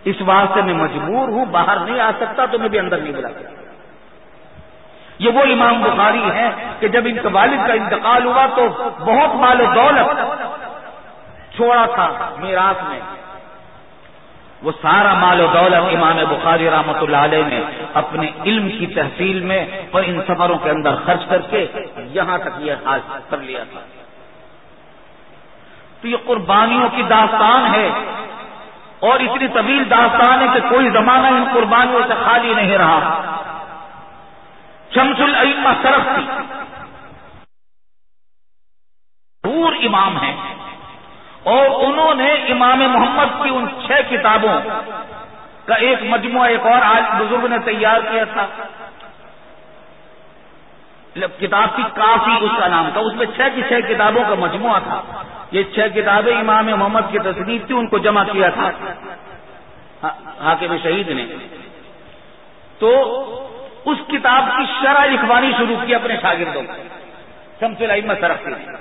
اس واسطے میں مجبور ہوں، باہر نہیں آ سکتا، تمہیں بھی اندر نہیں بلا سکتا۔ یہ وہ امام بخاری ہیں کہ جب ان کے والد کا انتقال ہوا تو بہت مال و دولت چھوڑا تھا میراث میں، وہ سارا مال و دولت امام بخاری رحمۃ اللہ علیہ نے اپنے علم کی تحصیل میں اور ان سفروں کے اندر خرچ کر کے یہاں تک یہ حاصل کر لیا تھا۔ تو یہ قربانیوں کی داستان ہے، اور اتنی طویل داستان ہے کہ کوئی زمانہ ان قربانیوں سے خالی نہیں رہا۔ شمس الائمہ سرخسی مشہور امام ہیں، اور انہوں نے امام محمد کی ان 6 کتابوں کا ایک مجموعہ ایک اور بزرگ نے تیار کیا تھا، کتاب کی کافی اس کا نام تھا، اس میں 6 کی 6 کتابوں کا مجموعہ تھا۔ یہ 6 کتابیں امام محمد کی تصنیف تھی، ان کو جمع کیا تھا حاکم شہید نے۔ تو اس کتاب کی شرح لکھوانی شروع کی اپنے شاگردوں کو شمس الائمہ سرخسی نے۔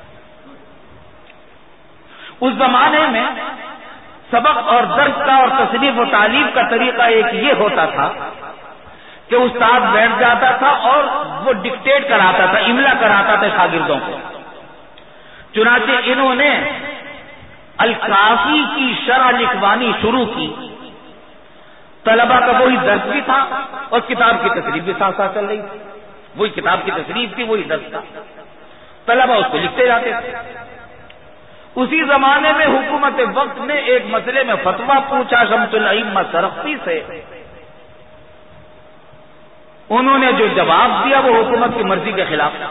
اس زمانے میں سبق اور درس کا اور تصنیف و تعلیم کا طریقہ ایک یہ ہوتا تھا کہ استاد بیٹھ جاتا تھا اور وہ ڈکٹیٹ کراتا تھا، املا کراتا تھا شاگردوں کو۔ چنانچہ انہوں نے الکافی کی شرح لکھوانی شروع کی۔ طلبہ کا وہی درس بھی تھا اور کتاب کی تصنیف بھی ساتھ ساتھ چل رہی تھی، وہی کتاب کی تصنیف تھی، وہی درس تھا، طلبہ اس کو لکھتے جاتے تھے۔ اسی زمانے میں حکومت وقت نے ایک مسئلے میں فتویٰ پوچھا شمس الائمہ سرخسی سے، انہوں نے جو جواب دیا وہ حکومت کی مرضی کے خلاف تھا۔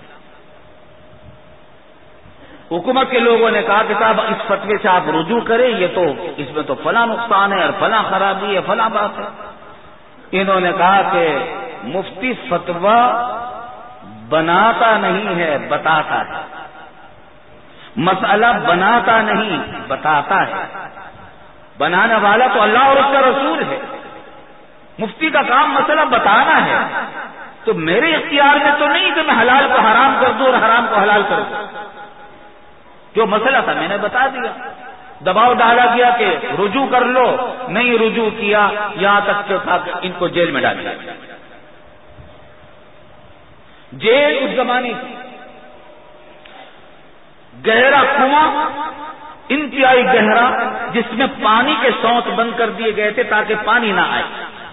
حکومت کے لوگوں نے کہا کہ صاحب اس فتوے سے آپ رجوع کریں، یہ تو اس میں تو فلاں نقصان ہے اور فلاں خرابی ہے، فلاں بات ہے۔ انہوں نے کہا کہ مفتی فتویٰ بناتا نہیں ہے، بتاتا ہے، مسئلہ بناتا نہیں بتاتا ہے، بنانے والا تو اللہ اور اس کا رسول ہے، مفتی کا کام مسئلہ بتانا ہے، تو میرے اختیار میں تو نہیں کہ میں حلال کو حرام کر دوں اور حرام کو حلال کر دوں۔ جو مسئلہ تھا میں نے بتا دیا، دباؤ ڈالا گیا کہ رجوع کر لو، نہیں رجوع کیا، یہاں تک کہ تھا کہ ان کو جیل میں ڈال دیا۔ جیل اس زمانے کی گہرا کنواں، انتہائی گہرا، جس میں پانی کے سوت بند کر دیے گئے تھے تاکہ پانی نہ آئے،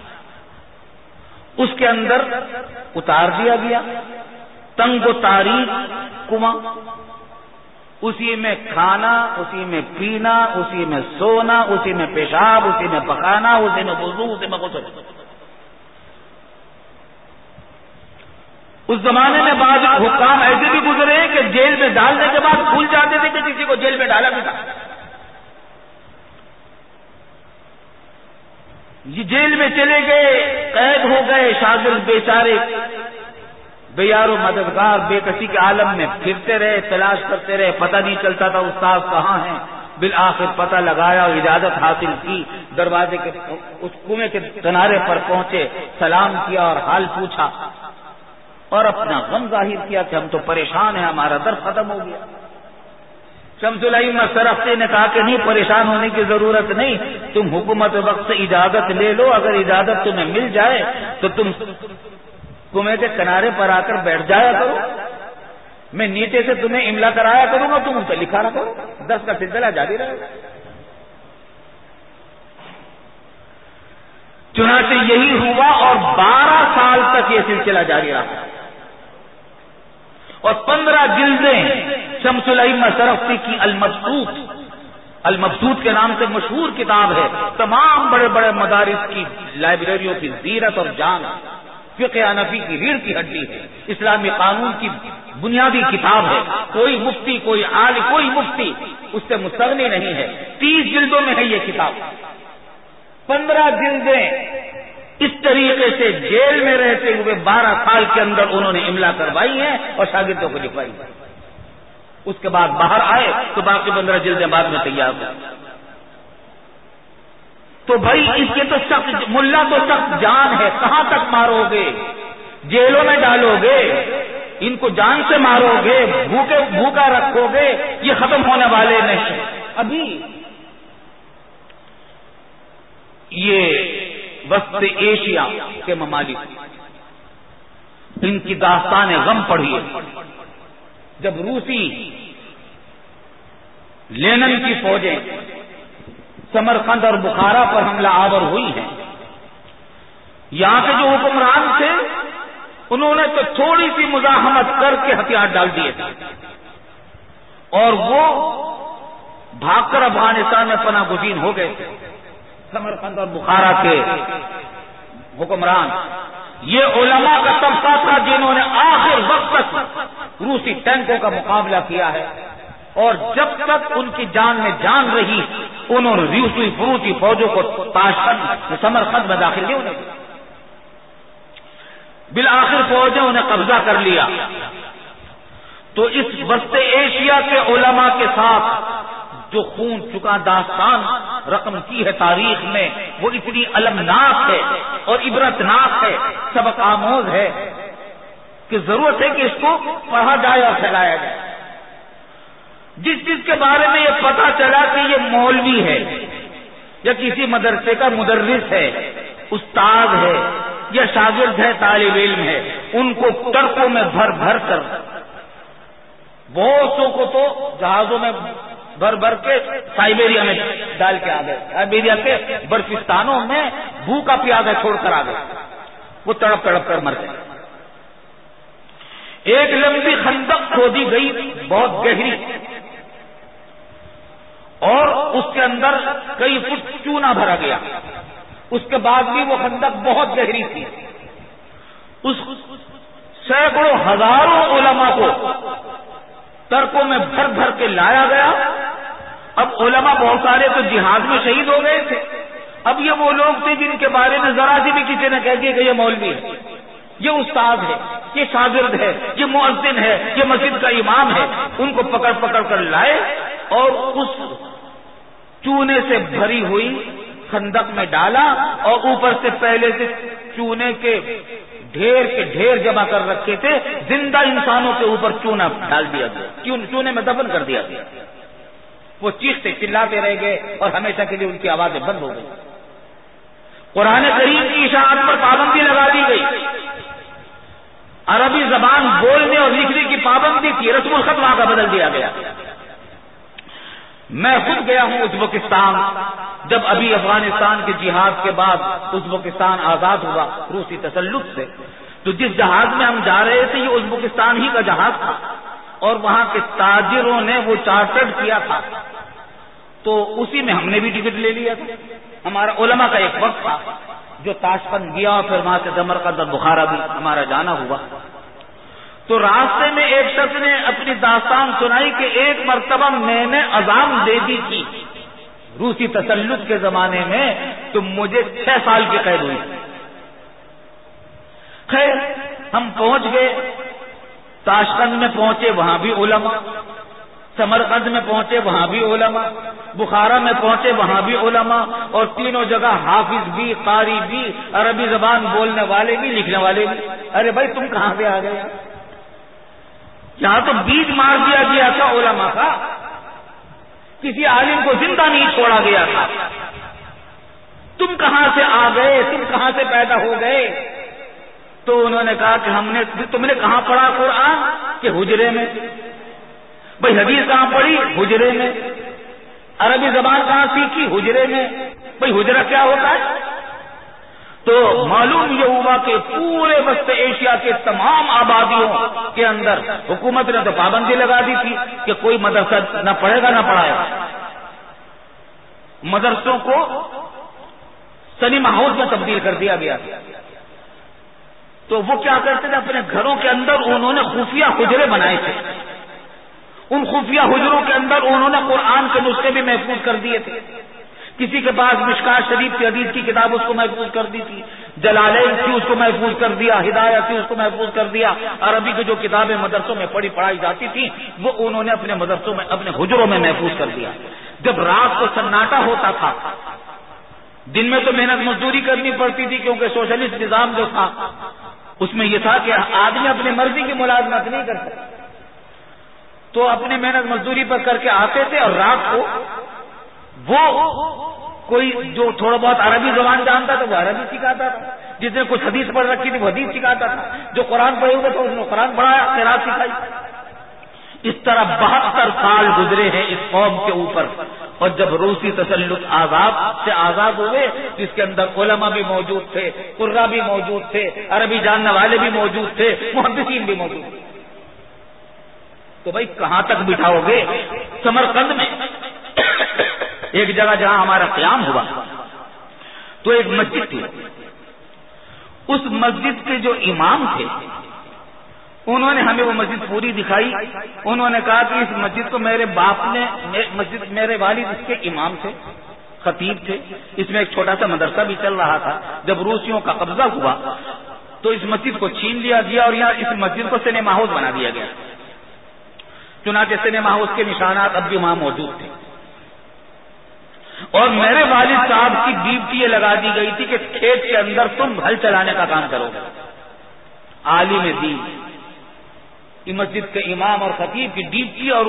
اس کے اندر اتار دیا گیا، تنگ و تاریک کنواں، اسی میں کھانا، اسی میں پینا، اسی میں سونا، اسی میں پیشاب، اسی میں پکانا، اسی میں وضو، اسی میں غسل۔ اس زمانے میں بعض حکام ایسے بھی گزرے ہیں کہ جیل میں ڈالنے کے بعد بھول جاتے تھے کہ کسی کو جیل میں ڈالا بھی تھا۔ یہ جیل میں چلے گئے، قید ہو گئے، شاگرد بیچارے بے یار و مددگار بے کسی کے عالم میں پھرتے رہے، تلاش کرتے رہے، پتہ نہیں چلتا تھا استاد کہاں ہیں۔ بالآخر پتہ لگایا اور اجازت حاصل کی، دروازے کے اس کنویں کے کنارے پر پہنچے، سلام کیا اور حال پوچھا اور اپنا غم ظاہر کیا کہ ہم تو پریشان ہیں، ہمارا درد ختم ہو گیا۔ شمس الائمہ سرخسی نے کہا کہ نہیں، پریشان ہونے کی ضرورت نہیں، تم حکومت وقت سے اجازت لے لو، اگر اجازت تمہیں مل جائے تو تم کنویں کے کنارے پر آ کر بیٹھ جایا کرو، میں نیچے سے تمہیں املا کرایا کروں گا، تم ان سے لکھا نہ کرو، درس کا سلسلہ جاری رہے گا۔ چنانچہ یہی ہوا اور 12 سال تک یہ سلسلہ جاری رہا، اور 15 جلدیں شمس الائمہ سرخسی کی المبسوط کے نام سے مشہور کتاب ہے، تمام بڑے بڑے مدارس کی لائبریریوں کی زینت اور جان، فقہ حنفی کی ریڑھ کی ہڈی ہے، اسلامی قانون کی بنیادی کتاب ہے، کوئی مفتی، کوئی عالم، کوئی مفتی اس سے مستغنی نہیں ہے۔ 30 جلدوں میں ہے یہ کتاب، 15 جلدیں اس طریقے سے جیل میں رہتے ہوئے 12 سال کے اندر انہوں نے املا کروائی ہیں اور شاگردوں کو لکھوائی ہے۔ اس کے بعد باہر آئے تو باقی 15 جلدیں بعد میں تیار ہوئی۔ تو بھائی اس کے تو سخت، ملا تو سخت جان ہے، کہاں تک مارو گے؟ جیلوں میں ڈالو گے، ان کو جان سے مارو گے، بھوکا رکھو گے، یہ ختم ہونے والے نہیں۔ ابھی یہ وسط ایشیا کے ممالک، ان کی داستان غم پڑھیے. جب روسی لینن کی فوجیں سمرقند اور بخارا پر حملہ آور ہوئی ہیں، یہاں کے جو حکمران تھے انہوں نے تو تھوڑی سی مزاحمت کر کے ہتھیار ڈال دیے تھے اور وہ بھاگ کر افغانستان میں پناہ گزین ہو گئے تھے. سمرقند اور بخارا کے حکمران یہ علماء کا طبقہ تھا جنہوں نے آخر وقت تک روسی ٹینکوں کا مقابلہ کیا ہے، اور جب تک ان کی جان میں جان رہی انہوں نے روسی فروسی فوجوں کو تاشقند سمرقند میں داخل نہیں ہونے دیا. بالآخر فوجیں انہیں قبضہ کر لیا. تو اس وسط ایشیا کے علماء کے ساتھ جو خون چکا داستان رقم کی ہے تاریخ میں، وہ اتنی المناک ہے اور عبرتناک ہے، سبق آموز ہے کہ ضرورت ہے کہ اس کو پڑھا جائے اور پھیلایا جائے. جس چیز کے بارے میں یہ پتا چلا کہ یہ مولوی ہے یا کسی مدرسے کا مدرس ہے، استاد ہے یا شاگرد ہے، طالب علم ہے، ان کو ٹرکوں میں بھر بھر کر، بہت سو کو تو جہازوں میں بھر بھر کے سائبیریا میں ڈال کے آ گئے، سائبیریا کے برفستانوں میں بھوکا پیاسا چھوڑ کر آ گئے، وہ تڑپ تڑپ کر مر گئے. ایک لمبی خندق کھودی گئی بہت گہری، اور اس کے اندر کئی فٹ چونا بھرا گیا. اس کے بعد بھی وہ خندق بہت گہری تھی. اس سینکڑوں ہزاروں علماء کو ترکوں میں بھر بھر کے لایا گیا. اب علماء بہت سارے تو جہاد میں شہید ہو گئے تھے. اب یہ وہ لوگ تھے جن کے بارے میں ذرا سی بھی کسی نے کہہ دیا کہ یہ مولوی ہے، یہ استاد ہے، یہ شاگرد ہے، یہ مؤذن ہے، یہ مسجد کا امام ہے. ان کو پکڑ پکڑ کر لائے اور اس چونے سے بھری ہوئی خندق میں ڈالا، اور اوپر سے پہلے سے چونے کے ڈھیر جمع کر رکھے تھے. زندہ انسانوں کے اوپر چونا ڈال دیا گیا، چونے میں دفن کر دیا گیا. وہ چیختے چلاتے رہ گئے اور ہمیشہ کے لیے ان کی آوازیں بند ہو گئی. قرآن کریم کی اشاعت پر پابندی لگا دی گئی. عربی زبان بولنے اور لکھنے کی پابندی تھی، رسم الخط وہاں کا بدل دیا گیا. میں خود گیا ہوں ازبکستان، جب ابھی افغانستان کے جہاد کے بعد ازبکستان آزاد ہوا روسی تسلط سے، تو جس جہاز میں ہم جا رہے تھے یہ ازبکستان ہی کا جہاز تھا، اور وہاں کے تاجروں نے وہ چارٹرڈ کیا تھا، تو اسی میں ہم نے بھی ٹکٹ لے لیا تھا. ہمارا علماء کا ایک وقت تھا جو تاشقند گیا اور پھر وہاں سے سمرقند اور بخارا بھی ہمارا جانا ہوا. تو راستے میں ایک شخص نے اپنی داستان سنائی کہ ایک مرتبہ میں نے اذان دے دی تھی روسی تسلط کے زمانے میں، تو مجھے 6 سال کی قید ہوئی. خیر ہم پہنچ گئے، تاشقند میں پہنچے وہاں بھی علماء، سمرقند میں پہنچے وہاں بھی علماء، بخارا میں پہنچے وہاں بھی علماء، اور تینوں جگہ حافظ بھی، قاری بھی، عربی زبان بولنے والے بھی، لکھنے والے بھی. ارے بھائی تم کہاں سے آ گئے؟ یہاں تو بیج مار دیا گیا تھا علماء کا، کسی عالم کو زندہ نہیں چھوڑا گیا تھا. تم کہاں سے آ گئے؟ تم کہاں سے پیدا ہو گئے؟ تو انہوں نے کہا کہ تم نے کہاں پڑھا قرآن؟ کہ حجرے میں. بھائی حدیث کہاں پڑھی؟ حجرے میں. عربی زبان کہاں سیکھی؟ حجرے میں. بھائی حجرہ کیا ہوتا ہے؟ تو معلوم یہ ہوا کہ پورے وسط ایشیا کے تمام آبادیوں کے اندر حکومت نے تو پابندی لگا دی تھی کہ کوئی مدرسہ نہ پڑھے گا نہ پڑھائے گا. مدرسوں کو سنیما ہاؤس میں تبدیل کر دیا گیا. تو وہ کیا کرتے تھے؟ اپنے گھروں کے اندر انہوں نے خفیہ حجرے بنائے تھے. ان خفیہ حجروں کے اندر انہوں نے قرآن کے نسخے بھی محفوظ کر دیے تھے. کسی کے پاس مشکات شریف کی حدیث کی کتاب اس کو محفوظ کر دی تھی، جلالین تھی اس کو محفوظ کر دیا، ہدایت تھی اس کو محفوظ کر دیا. عربی کی جو کتابیں مدرسوں میں پڑھائی جاتی تھی وہ انہوں نے اپنے مدرسوں میں اپنے حجروں میں محفوظ کر دیا. جب رات کو سناٹا ہوتا تھا، دن میں تو محنت مزدوری کرنی پڑتی تھی کیونکہ سوشلسٹ نظام جو تھا اس میں یہ تھا کہ آدمی اپنی مرضی کی ملازمت نہیں کر سکتا، تو اپنی محنت مزدوری پر کر کے آتے تھے، اور رات کو وہ کوئی جو تھوڑا بہت عربی زبان جانتا تھا وہ عربی سکھاتا تھا، جس نے کچھ حدیث پڑھ رکھی تھی وہ حدیث سکھاتا تھا، جو قرآن پڑھے ہوئے تھے اس نے قرآن پڑھایا، قرات سکھائی۔ اس طرح 72 سال گزرے ہیں اس قوم کے اوپر، اور جب روسی تسلط آزاد ہوئے، جس کے اندر علماء بھی موجود تھے، قراء بھی موجود تھے، عربی جاننے والے بھی موجود تھے، محدثین بھی موجود تھے، تو بھائی کہاں تک بٹھاؤ گے؟ سمرقند میں ایک جگہ جہاں ہمارا قیام ہوا تو ایک مسجد تھی، اس مسجد کے جو امام تھے انہوں نے ہمیں وہ مسجد پوری دکھائی۔ انہوں نے کہا کہ اس مسجد کو میرے باپ نے، میرے والد اس کے امام تھے، خطیب تھے، اس میں ایک چھوٹا سا مدرسہ بھی چل رہا تھا۔ جب روسیوں کا قبضہ ہوا تو اس مسجد کو چھین لیا گیا اور یہاں اس مسجد کو سنیما ہاؤس بنا دیا گیا، چنانچہ سنیما ہاؤس کے نشانات اب بھی وہاں موجود تھے۔ اور میرے والد صاحب کی ڈیوٹی یہ لگا دی گئی تھی کہ کھیت کے اندر تم ہل چلانے کا کام کرو گے۔ عالم دین، مسجد کے امام اور خطیب کی ڈیوٹی اور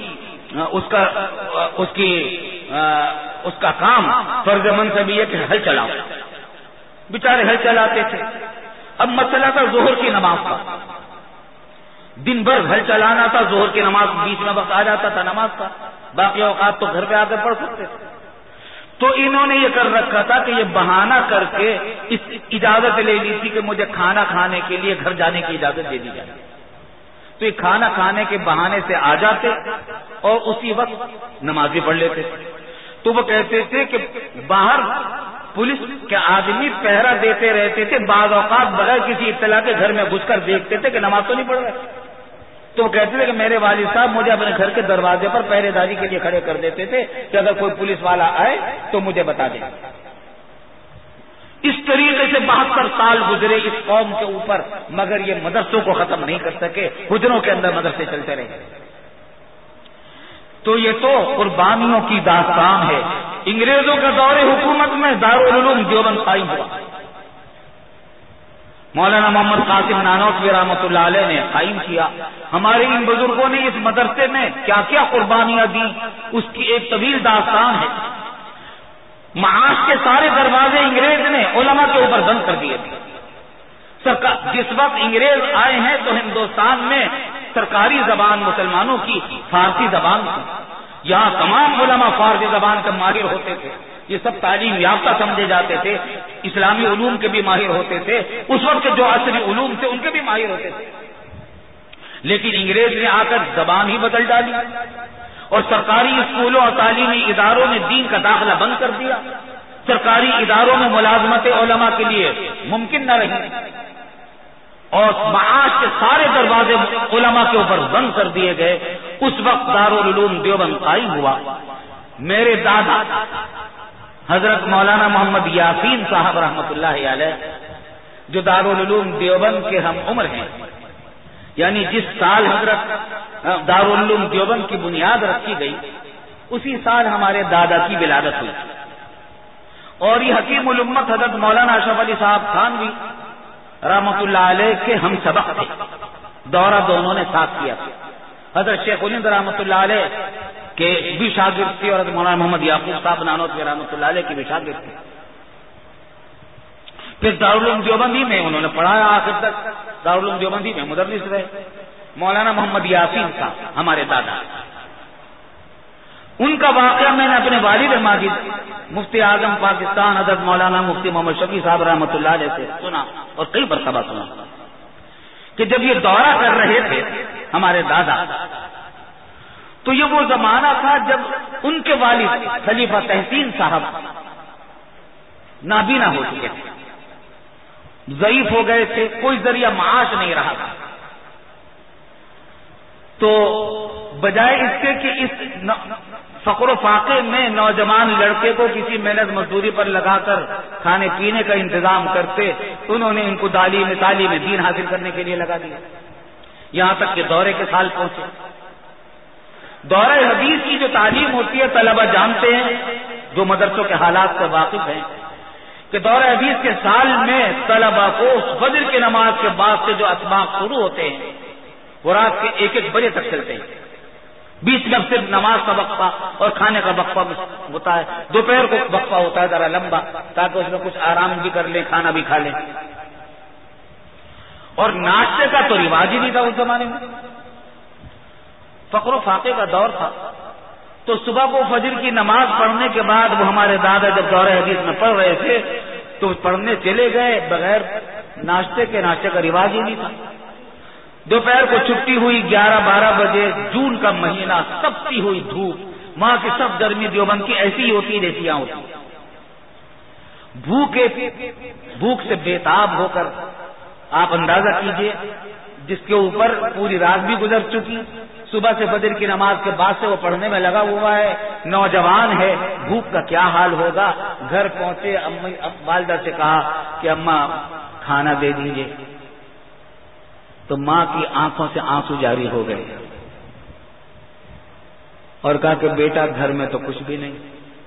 اس کا کام فرض منصبی ہے کہ ہل چلاؤ۔ بیچارے ہل چلاتے تھے۔ اب مسئلہ تھا ظہر کی نماز کا، دن بھر ہل چلانا تھا، ظہر کی نماز بیچ میں وقت آ جاتا تھا نماز کا، باقی اوقات تو گھر پہ آ کر پڑھ سکتے تھے۔ تو انہوں نے یہ کر رکھا تھا کہ یہ بہانہ کر کے اس اجازت لے لی تھی کہ مجھے کھانا کھانے کے لیے گھر جانے کی اجازت دے دی جائے، تو یہ کھانا کھانے کے بہانے سے آ جاتے اور اسی وقت نماز بھی پڑھ لیتے۔ تو وہ کہتے تھے کہ باہر پولیس کے آدمی پہرا دیتے رہتے تھے، بعض اوقات بغیر کسی اطلاع کے گھر میں گھس کر دیکھتے تھے کہ نماز تو نہیں پڑھ رہے، تو وہ کہتے تھے کہ میرے والد صاحب مجھے اپنے گھر کے دروازے پر پہرے داری کے لیے کھڑے کر دیتے تھے کہ اگر کوئی پولیس والا آئے تو مجھے بتا دیں۔ اس طریقے سے 72 سال گزرے اس قوم کے اوپر، مگر یہ مدرسوں کو ختم نہیں کر سکے، حجروں کے اندر مدرسے چلتے رہے۔ تو یہ تو قربانیوں کی داستان ہے۔ انگریزوں کا دور حکومت میں دارالعلوم دیوبند قائم ہوا، مولانا محمد قاسم نانوتوی رحمۃ اللہ علیہ نے قائم کیا۔ ہمارے ان بزرگوں نے اس مدرسے میں کیا کیا قربانیاں دی، اس کی ایک طویل داستان ہے۔ معاش کے سارے دروازے انگریز نے علماء کے اوپر بند کر دیے تھے۔ جس وقت انگریز آئے ہیں تو ہندوستان میں سرکاری زبان مسلمانوں کی فارسی زبان تھی، یہاں تمام علماء فارسی زبان کے ماہر ہوتے تھے، یہ سب تعلیم یافتہ سمجھے جاتے تھے، اسلامی علوم کے بھی ماہر ہوتے تھے، اس وقت کے جو عصری علوم تھے ان کے بھی ماہر ہوتے تھے۔ لیکن انگریز نے آ کر زبان ہی بدل ڈالی اور سرکاری اسکولوں اور تعلیمی اداروں میں دین کا داخلہ بند کر دیا، سرکاری اداروں میں ملازمت علماء کے لیے ممکن نہ رہی، اور معاش کے سارے دروازے علماء کے اوپر بند کر دیے گئے۔ اس وقت دارالعلوم دیوبند قائم ہوا۔ میرے دادا حضرت مولانا محمد یاسین صاحب رحمۃ اللہ علیہ، جو دارالعلوم دیوبند کے ہم عمر ہیں، یعنی جس سال حضرت دارالعلوم دیوبند کی بنیاد رکھی گئی اسی سال ہمارے دادا کی ولادت ہوئی، اور یہ حکیم الامت حضرت مولانا اشرف علی صاحب تھانوی رحمۃ اللہ علیہ کے ہم سبق تھے، دورہ دونوں نے ساتھ کیا تھا۔ حضرت شیخ الہند رحمۃ اللہ علیہ کے بھی شاگرد تھے اور حضرت مولانا محمد یعقوب صاحب نانوتوی رحمۃ اللہ علیہ کے بھی شاگرد تھے۔ پھر دارالعلوم دیوبندی میں انہوں نے پڑھایا آخر تک، دارالعلوم دیوبندی میں مدرس رہے۔ مولانا محمد یاسین صاحب ہمارے دادا، ان کا واقعہ میں نے اپنے والد ماجد مفتی اعظم پاکستان حضرت مولانا مفتی محمد شفیع صاحب رحمۃ اللہ علیہ سے سنا اور کئی مرتبہ سنا کہ جب یہ دورہ کر رہے تھے ہمارے دادا، تو یہ وہ زمانہ تھا جب ان کے والد خلیفہ تحسین صاحب نابینا ہو چکے تھے، ضعیف ہو گئے تھے، کوئی ذریعہ معاش نہیں رہا تھا۔ تو بجائے اس کے کہ اس فقر و فاقے میں نوجوان لڑکے کو کسی محنت مزدوری پر لگا کر کھانے پینے کا انتظام کرتے، انہوں نے ان کو تعلیم دین حاصل کرنے کے لیے لگا دیا، یہاں تک کہ دورے کے سال پہنچے۔ دورہ حدیث کی جو تعلیم ہوتی ہے طلبہ جانتے ہیں جو مدرسوں کے حالات سے واقف ہیں کہ دورہ حدیث کے سال میں طلبہ کو فجر کی نماز کے بعد سے جو اسباق شروع ہوتے ہیں وہ رات کے 1-1 بجے تک چلتے ہیں، بیچ میں صرف نماز کا وقفہ اور کھانے کا وقفہ ہوتا ہے. دوپہر کو وقفہ ہوتا ہے ذرا لمبا تاکہ اس میں کچھ آرام بھی کر لیں, کھانا بھی کھا لیں. اور ناشتے کا تو رواج ہی نہیں تھا اس زمانے میں, فقر و فاقے کا دور تھا. تو صبح کو فجر کی نماز پڑھنے کے بعد وہ ہمارے دادا جب دور حدیث میں پڑھ رہے تھے تو پڑھنے چلے گئے بغیر ناشتے کے. ناشتے کا رواج ہی نہیں تھا. دوپہر کو چھٹی ہوئی 11-12 بجے, جون کا مہینہ, تپتی ہوئی دھوپ, وہاں کی سب گرمی دیوبند کی ایسی ہی ہوتی جیسی یہاں ہوتی. بھوک سے بےتاب ہو کر آپ اندازہ کیجئے, جس کے اوپر پوری رات بھی گزر چکی, صبح سے فجر کی نماز کے بعد سے وہ پڑھنے میں لگا ہوا ہے, نوجوان ہے, بھوک کا کیا حال ہوگا. گھر پہنچے, والدہ سے کہا کہ اماں کھانا دے دیجئے, تو ماں کی آنکھوں سے آنسو جاری ہو گئے اور کہا کہ بیٹا گھر میں تو کچھ بھی نہیں,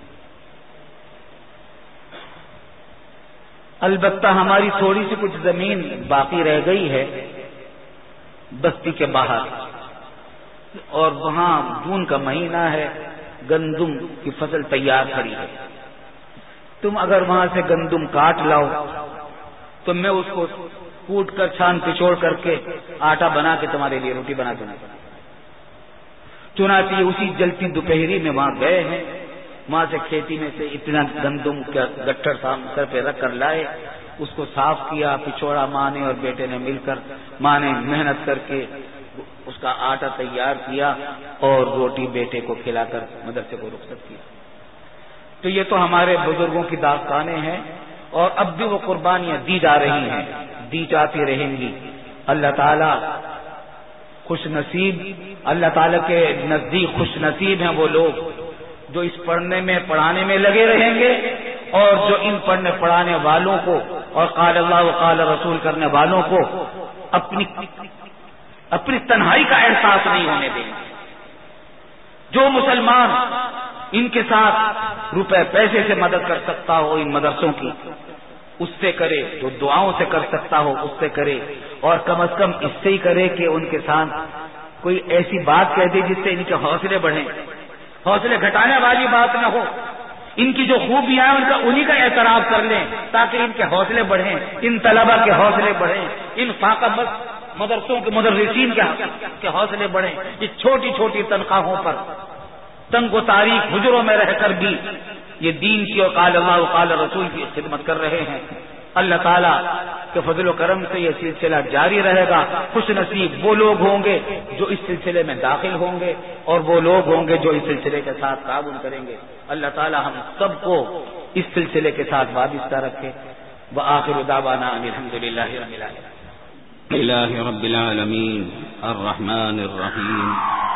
البتہ ہماری تھوڑی سی کچھ زمین باقی رہ گئی ہے بستی کے باہر, اور وہاں جون کا مہینہ ہے, گندم کی فصل تیار کھڑی ہے. تم اگر وہاں سے گندم کاٹ لاؤ تو میں اس کو کوٹ کر چھان پچوڑ کر کے آٹا بنا کے تمہارے لیے روٹی بنا دوں گا. چنانچہ اسی جلتی دوپہری میں وہاں گئے ہیں, وہاں سے کھیتی میں سے اتنا گندم کا گٹھر سر پہ رکھ کر لائے, اس کو صاف کیا, پچوڑا. ماں نے اور بیٹے نے مل کر, ماں نے محنت کر کے اس کا آٹا تیار کیا اور روٹی بیٹے کو کھلا کر مدرسے کو رخصت کیا. تو یہ تو ہمارے بزرگوں کی داستانیں ہیں, اور اب بھی وہ قربانیاں دی جا رہی ہیں, دی جاتی رہیں گی. اللہ تعالی خوش نصیب, اللہ تعالی کے نزدیک خوش نصیب ہیں وہ لوگ جو اس پڑھنے میں پڑھانے میں لگے رہیں گے, اور جو ان پڑھنے پڑھانے والوں کو اور قال اللہ و قال رسول کرنے والوں کو اپنی تنہائی کا احساس نہیں ہونے دیں گے. جو مسلمان ان کے ساتھ روپے پیسے سے مدد کر سکتا ہو ان مدرسوں کی, اس سے کرے. جو دعاؤں سے کر سکتا ہو اس سے کرے, اور کم از کم اس سے ہی کرے کہ ان کے ساتھ کوئی ایسی بات کہہ دے جس سے ان کے حوصلے بڑھیں. حوصلے گھٹانے والی بات نہ ہو, ان کی جو خوبیاں ہیں ان کا انہی کا اعتراف کر لیں تاکہ ان کے حوصلے بڑھیں, ان طلباء کے حوصلے بڑھیں, ان فاقہ مدرسوں کے مدرسین کے حوصلے بڑھیں. یہ چھوٹی چھوٹی تنخواہوں پر تنگ و تاریخ حجروں میں رہ کر بھی یہ دین کی اور قال اللہ و قال رسول کی خدمت کر رہے ہیں. اللہ تعالیٰ کے فضل و کرم سے یہ سلسلہ جاری رہے گا. خوش نصیب وہ لوگ ہوں گے جو اس سلسلے میں داخل ہوں گے, اور وہ لوگ ہوں گے جو اس سلسلے کے ساتھ تعاون کریں گے. اللہ تعالیٰ ہم سب کو اس سلسلے کے ساتھ وابستہ رکھے. وآخر دعوانا ان الحمد للہ رب العالمین. الہ رب العالمین الرحمن الرحیم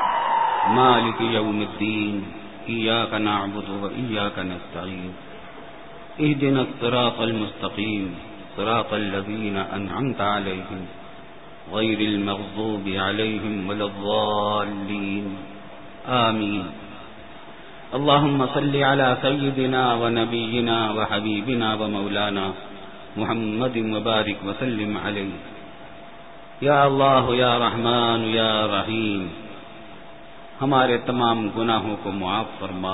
مالک یوم الدین ایاک نعبد و ایاک نستعین اهدنا الصراط المستقیم صراط الذین انعمت علیہم غیر المغضوب علیہم ولا الضالین آمین. اللهم صل على سيدنا ونبينا وحبيبنا ومولانا محمد وبارك وسلم عليه. یا اللہ یا رحمان یا رحیم, ہمارے تمام گناہوں کو معاف فرما.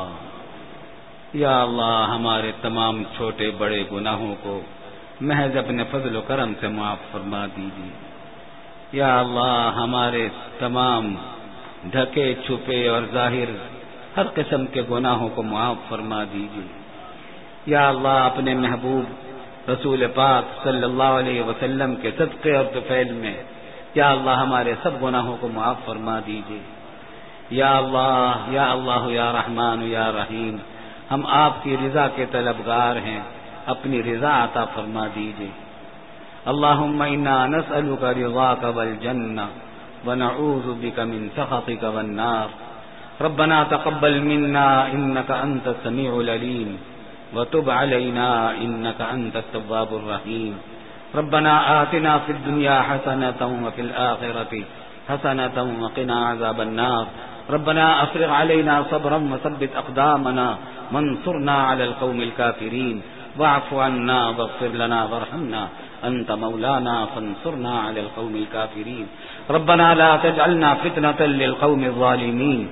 یا اللہ ہمارے تمام چھوٹے بڑے گناہوں کو محض اپنے فضل و کرم سے معاف فرما دیجیے. یا اللہ ہمارے تمام ڈھکے چھپے اور ظاہر ہر قسم کے گناہوں کو معاف فرما دیجیے. یا اللہ اپنے محبوب رسول پاک صلی اللہ علیہ وسلم کے صدقے اور طفیل میں یا اللہ ہمارے سب گناہوں کو معاف فرما دیجیے. یا اللہ یا رحمان یا رحیم, ہم آپ کی رضا کے طلبگار ہیں, اپنی رضا عطا فرما دیجیے. اللہم انا نسألک رضاک والجنہ ونعوذ بک من سخطک والنار. ربنا تقبل منا انك انت السميع العليم وتب علينا انك انت التواب الرحيم. ربنا آتنا في الدنيا حسنة وفي الآخرة حسنة وقنا عذاب النار. ربنا افرغ علينا صبرا وثبت اقدامنا وانصرنا على القوم الكافرين. واعف عنا واغفر لنا وارحمنا انت مولانا فانصرنا على القوم الكافرين. ربنا لا تجعلنا فتنة للقوم الظالمين.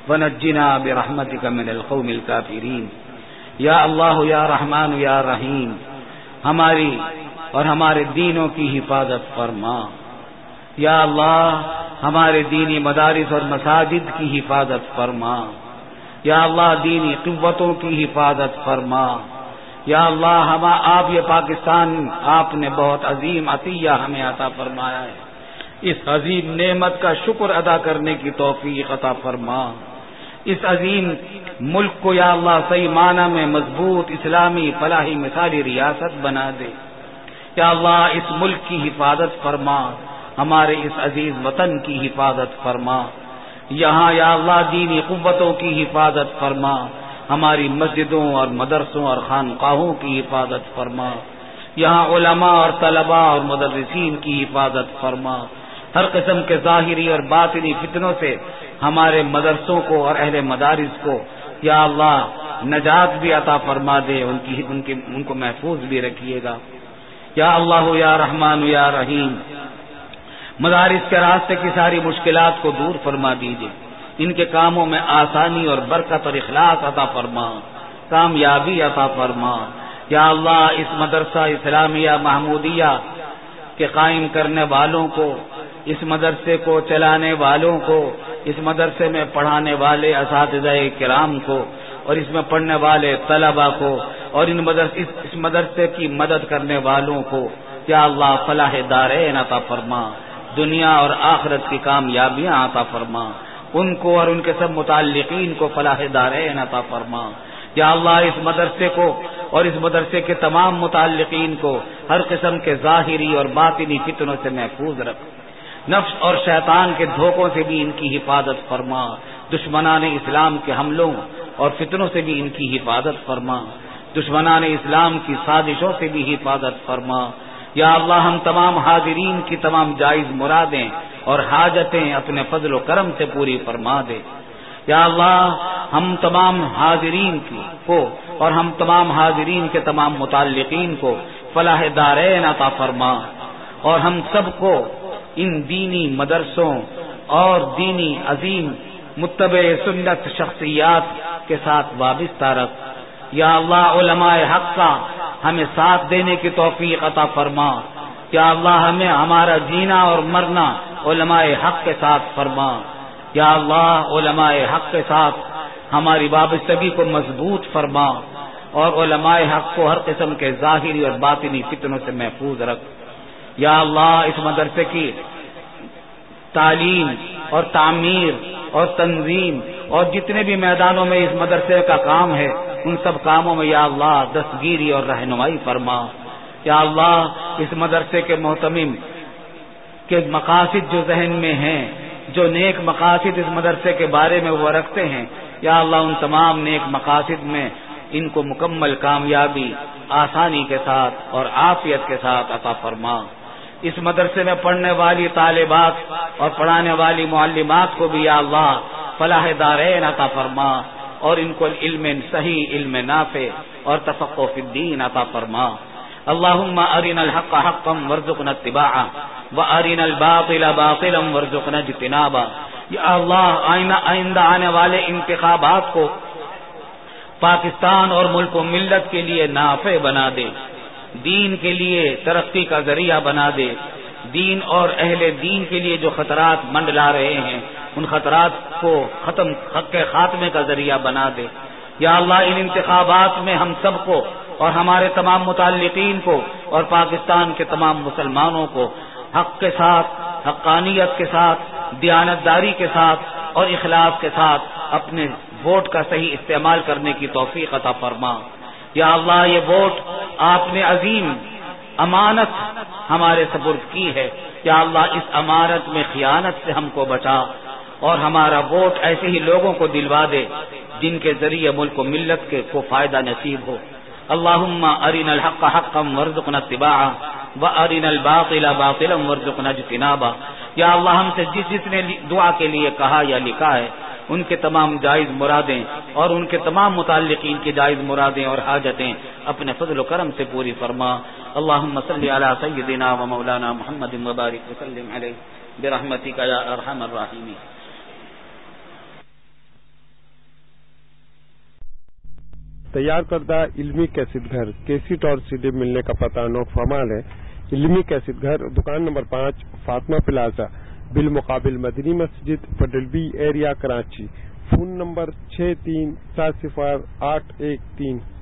ونجنا برحمتك من القوم الكافرين یا اللہ یا رحمان یا رحیم ہماری اور ہمارے دینوں کی حفاظت فرما. یا اللہ ہمارے دینی مدارس اور مساجد کی حفاظت فرما. یا اللہ دینی قوتوں کی حفاظت فرما. یا اللہ آپ یہ پاکستان آپ نے بہت عظیم عطیہ ہمیں عطا فرمایا ہے. اس عظیم نعمت کا شکر ادا کرنے کی توفیق عطا فرما. اس عظیم ملک کو یا اللہ صحیح معنی میں مضبوط اسلامی فلاحی مثالی ریاست بنا دے. یا اللہ اس ملک کی حفاظت فرما. ہمارے اس عزیز وطن کی حفاظت فرما. یہاں یا اللہ دینی قوتوں کی حفاظت فرما. ہماری مسجدوں اور مدرسوں اور خانقاہوں کی حفاظت فرما. یہاں علماء اور طلباء اور مدرسین کی حفاظت فرما. ہر قسم کے ظاہری اور باطنی فتنوں سے ہمارے مدرسوں کو اور اہل مدارس کو یا اللہ نجات بھی عطا فرما دے. ان کو محفوظ بھی رکھیے گا. یا اللہ یا رحمان یا رحیم مدارس کے راستے کی ساری مشکلات کو دور فرما دیجیے. ان کے کاموں میں آسانی اور برکت اور اخلاص عطا فرما. کامیابی عطا فرما. یا اللہ اس مدرسہ اسلامیہ محمودیہ کے قائم کرنے والوں کو، اس مدرسے کو چلانے والوں کو، اس مدرسے میں پڑھانے والے اساتذہ کرام کو اور اس میں پڑھنے والے طلباء کو اور اس مدرسے کی مدد کرنے والوں کو یا اللہ فلاح دارین عطا فرما. دنیا اور آخرت کی کامیابیاں عطا فرما. ان کو اور ان کے سب متعلقین کو فلاح دارین عطا فرما. یا اللہ اس مدرسے کو اور اس مدرسے کے تمام متعلقین کو ہر قسم کے ظاہری اور باطنی فتنوں سے محفوظ رکھ. نفس اور شیطان کے دھوکوں سے بھی ان کی حفاظت فرما. دشمنان اسلام کے حملوں اور فتنوں سے بھی ان کی حفاظت فرما. دشمنان اسلام کی سازشوں سے بھی حفاظت فرما. یا اللہ ہم تمام حاضرین کی تمام جائز مرادیں اور حاجتیں اپنے فضل و کرم سے پوری فرما دے. یا اللہ ہم تمام حاضرین کو اور ہم تمام حاضرین کے تمام متعلقین کو فلاح دارین عطا فرما. اور ہم سب کو ان دینی مدرسوں اور دینی عظیم متبع سنت شخصیات کے ساتھ وابستہ رکھ. یا اللہ علماء حق کا ہمیں ساتھ دینے کی توفیق عطا فرما. یا اللہ ہمیں ہمارا جینا اور مرنا علماء حق کے ساتھ فرما. یا اللہ علماء حق کے ساتھ ہماری وابستگی کو مضبوط فرما اور علماء حق کو ہر قسم کے ظاہری اور باطنی فتنوں سے محفوظ رکھ. یا اللہ اس مدرسے کی تعلیم اور تعمیر اور تنظیم اور جتنے بھی میدانوں میں اس مدرسے کا کام ہے ان سب کاموں میں یا اللہ دستگیری اور رہنمائی فرما. یا اللہ اس مدرسے کے محتمم کے مقاصد جو ذہن میں ہیں، جو نیک مقاصد اس مدرسے کے بارے میں وہ رکھتے ہیں، یا اللہ ان تمام نیک مقاصد میں ان کو مکمل کامیابی آسانی کے ساتھ اور عافیت کے ساتھ عطا فرما. اس مدرسے میں پڑھنے والی طالبات اور پڑھانے والی معلمات کو بھی یا اللہ فلاح دارین عطا فرما اور ان کو علم صحیح، علم نافع اور تفقہ فی الدین عطا فرما. اللہم ارنا الحق حقا وارزقنا اتباعہ وارنا الباطل باطلا وارزقنا اجتنابہ. یا اللہ آئندہ آنے والے انتخابات کو پاکستان اور ملک و ملت کے لیے نافع بنا دے، دین کے لیے ترقی کا ذریعہ بنا دے. دین اور اہل دین کے لیے جو خطرات منڈلا رہے ہیں ان خطرات کو خاتمے کا ذریعہ بنا دے. یا اللہ ان انتخابات میں ہم سب کو اور ہمارے تمام متعلقین کو اور پاکستان کے تمام مسلمانوں کو حق کے ساتھ، حقانیت کے ساتھ، دیانتداری کے ساتھ اور اخلاص کے ساتھ اپنے ووٹ کا صحیح استعمال کرنے کی توفیق عطا فرما. یا اللہ یہ ووٹ آپ نے عظیم امانت ہمارے سپرد کی ہے. یا اللہ اس امانت میں خیانت سے ہم کو بچا اور ہمارا ووٹ ایسے ہی لوگوں کو دلوا دے جن کے ذریعے ملک و ملت کو فائدہ نصیب ہو. اللہم ارنا الحق حقا وارزقنا اتباعہ وارنا الباطل باطلا وارزقنا اجتنابہ. یا اللہ ہم سے جس نے دعا کے لیے کہا یا لکھا ہے ان کے تمام جائز مرادیں اور ان کے تمام متعلقین کی جائز مرادیں اور حاجتیں اپنے فضل و کرم سے پوری فرما. اللہم صلی علی سیدنا و مولانا محمد وبارک وسلم علیہ برحمتک یا ارحم الراحمین. تیار کردہ علمی کیسٹ گھر کیسٹ اور CD ملنے کا پتہ نوٹ فرمان ہے۔ علمی کیسٹ گھر، دکان نمبر 5، فاطمہ پلازا، بالمقابل مدنی مسجد، پڈلبی ایریا، کراچی۔ Phone number 63708113۔